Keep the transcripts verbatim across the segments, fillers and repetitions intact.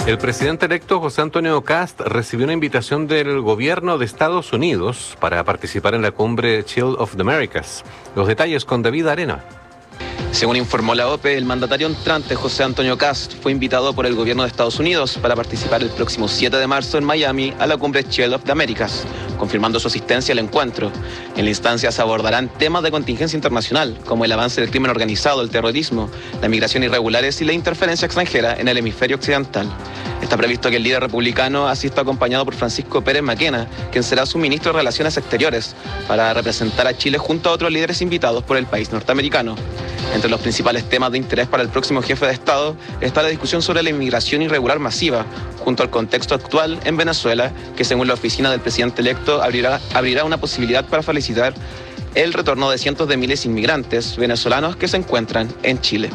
El presidente electo José Antonio Kast recibió una invitación del gobierno de Estados Unidos para participar en la cumbre Chill of the Americas. Los detalles con David Arena. Según informó la O P E, el mandatario entrante José Antonio Kast fue invitado por el gobierno de Estados Unidos para participar el próximo siete de marzo en Miami a la cumbre Chill of the Americas, confirmando su asistencia al encuentro. En la instancia se abordarán temas de contingencia internacional, como el avance del crimen organizado, el terrorismo, la migración irregulares y la interferencia extranjera en el hemisferio occidental. Está previsto que el líder republicano asista acompañado por Francisco Pérez Maquena, quien será su ministro de Relaciones Exteriores, para representar a Chile junto a otros líderes invitados por el país norteamericano. Entre los principales temas de interés para el próximo jefe de Estado está la discusión sobre la inmigración irregular masiva, junto al contexto actual en Venezuela, que según la oficina del presidente electo abrirá, abrirá una posibilidad para facilitar el retorno de cientos de miles de inmigrantes venezolanos que se encuentran en Chile.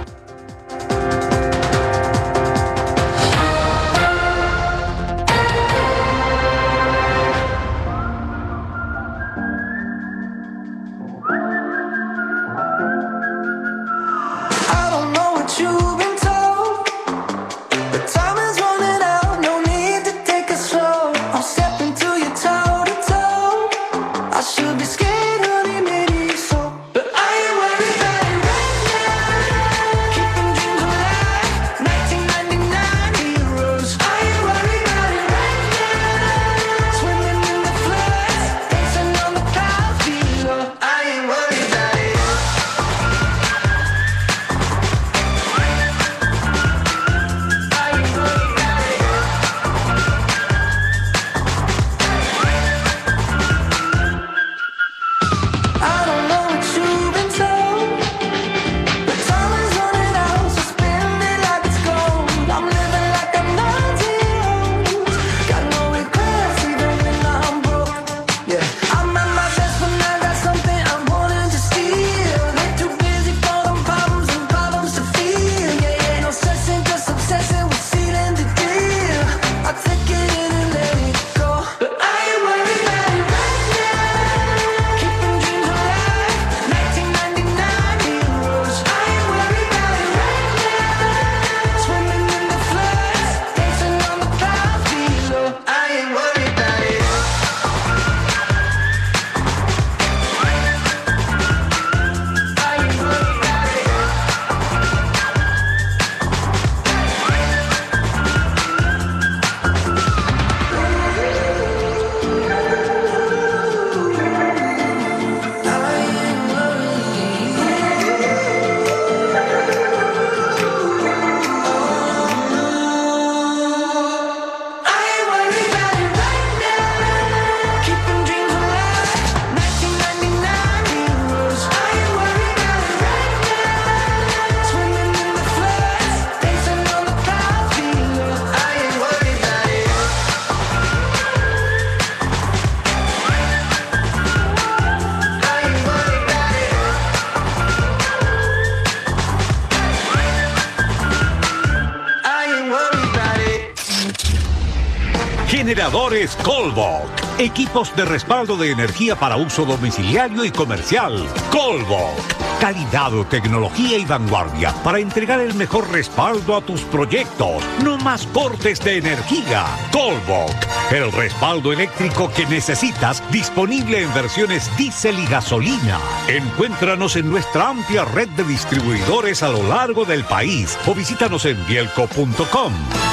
Generadores Colbok. Equipos de respaldo de energía para uso domiciliario y comercial. Colbok. Calidad, tecnología y vanguardia para entregar el mejor respaldo a tus proyectos. No más cortes de energía. Colbok. El respaldo eléctrico que necesitas, disponible en versiones diésel y gasolina. Encuéntranos en nuestra amplia red de distribuidores a lo largo del país o visítanos en bielco punto com.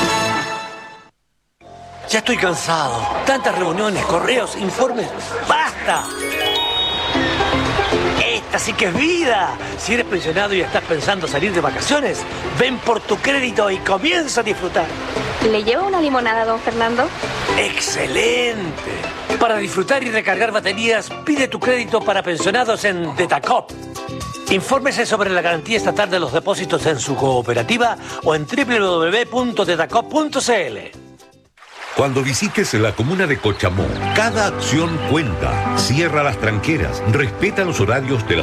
Ya estoy cansado. Tantas reuniones, correos, informes. ¡Basta! Esta sí que es vida. Si eres pensionado y estás pensando salir de vacaciones, ven por tu crédito y comienza a disfrutar. ¿Le lleva una limonada, don Fernando? ¡Excelente! Para disfrutar y recargar baterías, pide tu crédito para pensionados en Detacop. Infórmese sobre la garantía estatal de los depósitos en su cooperativa o en doble u doble u doble u punto detacop punto c l. Cuando visites la comuna de Cochamó, cada acción cuenta. Cierra las tranqueras, respeta los horarios de las